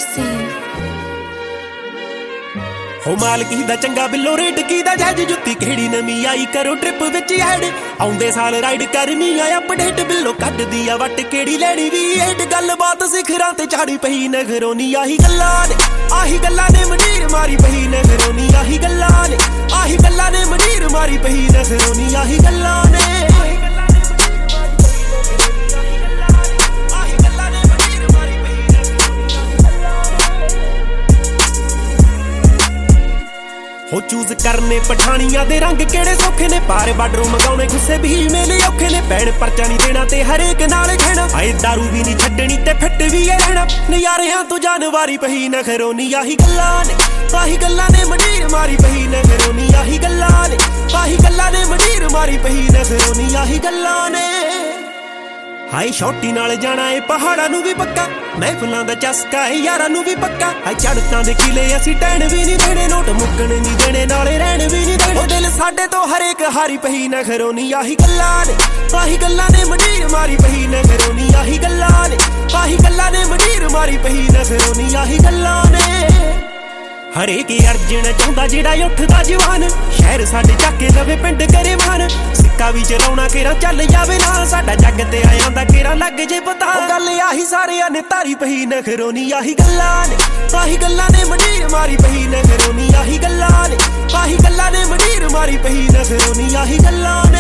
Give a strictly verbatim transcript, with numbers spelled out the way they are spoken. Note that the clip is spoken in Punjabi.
ਹੋ ਮਾਲਕੀ ਦਾ ਚੰਗਾ ਬਿੱਲੋ ਰੇਟ ਕੀ ਦਾ ਜੱਜ ਜੁੱਤੀ ਕਿਹੜੀ ਨਵੀਂ ਆਈ ਕਰੋ ਟ੍ਰਿਪ ਵਿੱਚ ਐਡ ਆਉਂਦੇ ਸਾਲ ਰਾਈਡ ਕਰਨੀ ਆ ਅਪਡੇਟ ਬਿੱਲੋ ਕੱਢਦੀ ਆ ਵੱਟ ਕਿਹੜੀ ਲੈਣੀ ਵੀ ਏਟ ਗੱਲਬਾਤ ਸਿਖਰਾਂ ਤੇ ਚਾੜੀ ਪਈ ਨਗਰੋਨੀ ਆਹੀ ਗੱਲਾਂ ਨੇ ਆਹੀ ਗੱਲਾਂ ਨੇ ਮੰਡੀਰ ਮਾਰੀ ਪਈ ਨਗਰੋਨੀ ਆਹੀ ਗੱਲਾਂ ਨੇ ਆਹੀ ਗੱਲਾਂ ਨੇ ਮੰਡੀਰ ਮਾਰੀ ਪਈ ਨਗਰੋਨੀ ਆਹੀ ਗੱਲਾਂ ਨੇ ਹੋ ਚੂਜ਼ ਕਰਨੇ ਪਠਾਨੀਆਂ ਦੇ ਰੰਗ ਕਿਹੜੇ ਸੌਖੇ ਨੇ ਪਾਰ ਬਾਰਡਰੋਂ ਮੰਗਾਉਣੇ ਗੁੱਸੇ ਵੀ ਮੇਲੇ ਔਖੇ ਨੇ ਪੈਣ ਪਰਚਾ ਨਹੀਂ ਦੇਣਾ ਤੇ ਹਰੇਕ ਨਾਲ ਖਹਿਣਾ ਆਏ ਦਾਰੂ ਵੀ ਨਹੀਂ ਛੱਡਣੀ ਤੇ ਫਿੱਟ ਵੀ ਐ ਰਹਿਣਾ ਨਜ਼ਾਰਿਆਂ ਤੋਂ ਜਾਨਵਾਰੀ ਪਈ ਨਖਰੋਨੀ ਆਹੀ ਗੱਲਾਂ ਨੇ ਆਹੀ ਗੱਲਾਂ ਨੇ ਮੰਡੀਰ ਮਾਰੀ ਪਈ ਨਖਰੋਨੀ ਆਹੀ ਗੱਲਾਂ ਨੇ ਆਹੀ ਗੱਲਾਂ ਨੇ ਮੰਡੀਰ ਮਾਰੀ ਪਈ ਨਖਰੋਨੀ ਆਹੀ ਗੱਲਾਂ ਨੇ ਹਾਈ ਛੋਟੀ ਨਾਲ ਜਾਣਾ ਏ ਪਹਾੜਾਂ ਨੂੰ ਵੀ ਪੱਕਾ ਮਹਿਫਲਾਂ ਦਾ ਚਸਕਾ ਏ ਯਾਰਾਂ ਨੂੰ ਵੀ ਪੱਕਾ ਹਾਈ ਚੜ੍ਹਤਾਂ ਦੇ ਕਿਲੇ ਅਸੀਂ ਟੈਣ ਵੀ ਨਹੀਂ ਦੇਣੇ ਨੋਟ ਮੁੱਕਣ ਨਹੀਂ ਦੇਣੇ ਨਾਲੇ ਰਹਿਣ ਵੀ ਨਹੀਂ ਦੇਣੇ ਉਹ ਦਿਲ ਸਾਡੇ ਤੋਂ ਹਰੇਕ ਹਾਰੀ ਪਈ ਨਖਰੋਨੀ ਆਹੀ ਗੱਲਾਂ ਨੇ ਆਹੀ ਗੱਲਾਂ ਨੇ ਮੰਡੀਰ ਮਾਰੀ ਪਈ ਨਖਰੋਨੀ ਆਹੀ ਗੱਲਾਂ ਨੇ ਆਹੀ ਗੱਲਾਂ ਨੇ ਮੰਡੀਰ ਮਾਰੀ ਪਈ ਨਖਰੋਨੀ ਆਹੀ ਗੱਲਾਂ ਨੇ ਹਰੇਕ ਅਰਜਣ ਚਾਹੁੰਦਾ ਜਿਹੜਾ ਉੱਠਦਾ ਜਵਾਨ ਸ਼ਹਿਰ ਸਾਡੇ ਚੱਕੇ ਲਵੇ ਪਿੰਡ ਕਰੇ ਮਾਨ ਸਿੱਕਾ ਵੀ ਚਲਾਉਣਾ ਕਿਹੜਾ ਚੱਲ ਜਾਵੇ ਨਾਲ ਸਾਡਾ ਜੱਗ ਤੇ ਆਇਆਂ ਦਾ ਕਿਹੜਾ ਲੱਗ ਜੇ ਪਤਾ ਗੱਲ ਆਹੀ ਸਾਰਿਆਂ ਨੇ ਧਾਰੀ ਪਈ ਨਖਰੋਨੀ ਆਹੀ ਗੱਲਾਂ ਨੇ ਆਹੀ ਗੱਲਾਂ ਨੇ ਮੰਡੀਰ ਮਾਰੀ ਪਈ ਨਖਰੋਨੀ ਆਹੀ ਗੱਲਾਂ ਨੇ ਆਹੀ ਗੱਲਾਂ ਨੇ ਮੰਡੀਰ ਮਾਰੀ ਪਈ ਨਖਰੋਨੀ ਆਹੀ ਗੱਲਾਂ ਨੇ